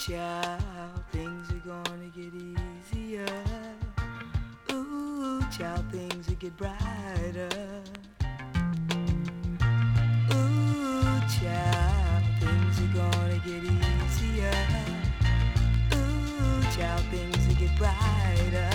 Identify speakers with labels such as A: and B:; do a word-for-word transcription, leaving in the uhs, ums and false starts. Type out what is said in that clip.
A: child, things are gonna get easier. Ooh, child, things will get brighter. Ooh, child, things are gonna get easier. Ooh, child, things will get brighter.